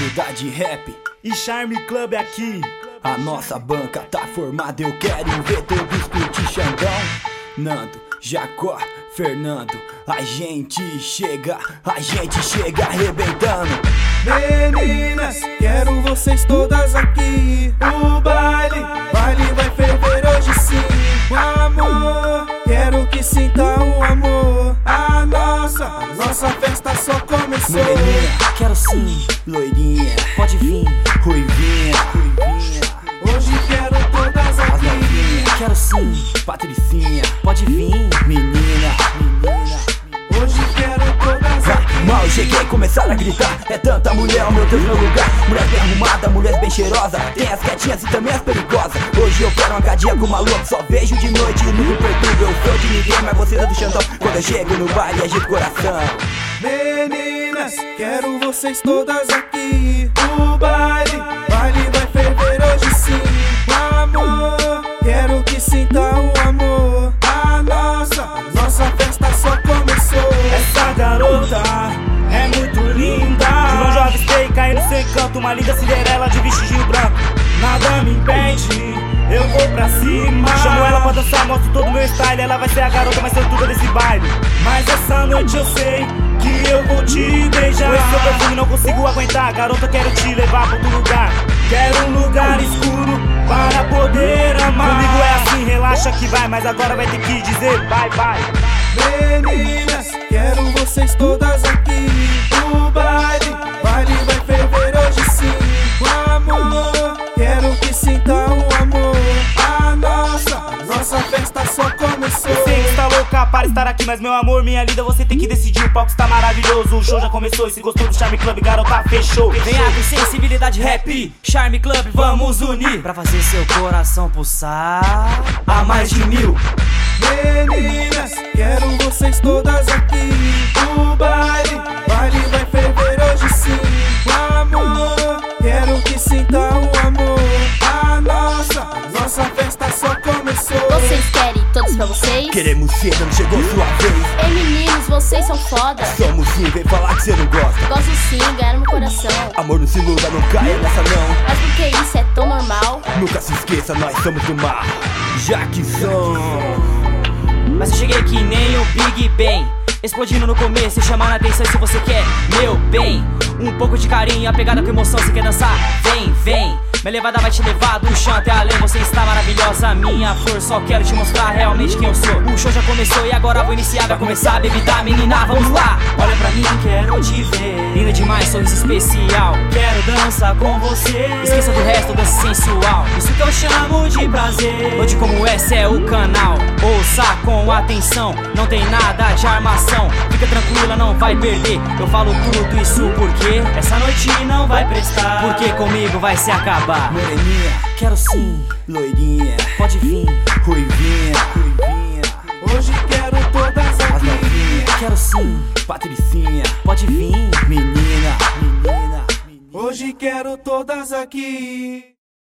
Sensibilidade Rap e Charme Club aqui. A nossa banca tá formada, eu quero ver todos curtir Xandão. Nando, Jacó, Fernando, a gente chega arrebentando. Meninas, quero vocês todas aqui. O baile vai ferver hoje sim. O amor, quero que sinta o amor. A nossa festa só começou. Moreninha, quero sim, loirinha, pode vir, ruivinha. Hoje quero todas As aqui. novinhas, quero sim, Patricinha, pode vir, menina. Hoje quero todas aqui. Mal cheguei, começaram a gritar. É tanta mulher, oh meu Deus, meu lugar. Mulher bem arrumada, mulher bem cheirosa. Tem as quietinhas e também as perigosas. Hoje eu quero uma gadinha com uma lua que só vejo de noite e não me perturba. Eu sou de ninguém, mas você é do Xandão. Quando eu chego no baile, agito o coração. Meninas, quero vocês todas aqui. O baile vai ferver hoje sim. O amor, quero que sinta o amor. A nossa festa só começou. Essa garota é muito linda. João Jovem Stay caindo sem canto, uma linda Cinderela de vestidinho branco. Nada me impede, eu vou pra cima. Chamo ela pra dançar, mostro todo o meu style. Ela vai ser a garota mais sortuda desse baile. Mas essa noite eu sei que eu vou te beijar. Com esse seu perfume não consigo aguentar. Garota, quero te levar pra outro lugar. Quero um lugar escuro para poder amar. Comigo é assim, relaxa que vai. Mas agora vai ter que dizer bye bye. Meninas, quero vocês todas aqui. O baile vai ferver hoje sim. O amor, quero que sinta o amor. A nossa festa só começou. Eu sei que está louca para estar aqui, mas meu amor, minha linda, você tem que decidir. O palco está maravilhoso, o show já começou. E se gostou do Charme Club, garota, fechou. Venha com Sensibilidade Rap, Charme Club, vamos unir pra fazer seu coração pulsar a mais de 1000. Meninas, quero vocês todas aqui. O baile vai ferver hoje sim. O amor, quero que sinta o amor. A nossa festa só começou. Vocês querem todos pra vocês? Queremos ser, não chegou sua vez. Ei meninos, vocês são foda. Somos sim, vem falar que você não gosta. Gosto sim, ganhar no meu coração. Amor, não se iluda, não caia nessa não. Mas por que isso é tão normal? Nunca se esqueça, nós somos do mar. Jackson. Mas eu cheguei que nem o Big Bang, explodindo no começo e chamando a atenção. Se você quer meu bem, um pouco de carinho, a pegada com emoção. Você quer dançar? Vem, vem. Minha levada vai te levar do chão até além. Você está maravilhosa, minha flor. Só quero te mostrar realmente quem eu sou. O show já começou e agora vou iniciar. Vai começar a bebida, menina, vamos lá. Olha pra mim, quero te ver. Linda demais, sorriso especial. Quero dançar com você. Esqueça do resto, dança sensual. Isso que eu chamo de prazer. Noite como essa é o canal. Ouça com atenção, não tem nada de armação. Fica tranquila, não vai perder. Eu falo tudo isso porque essa noite não vai prestar. Porque comigo vai se acabar. Moreninha, Quero sim, loirinha, pode vir, ruivinha. Hoje quero todas As aqui. novinhas, quero sim, Patricinha, pode vir. menina. Hoje quero todas aqui.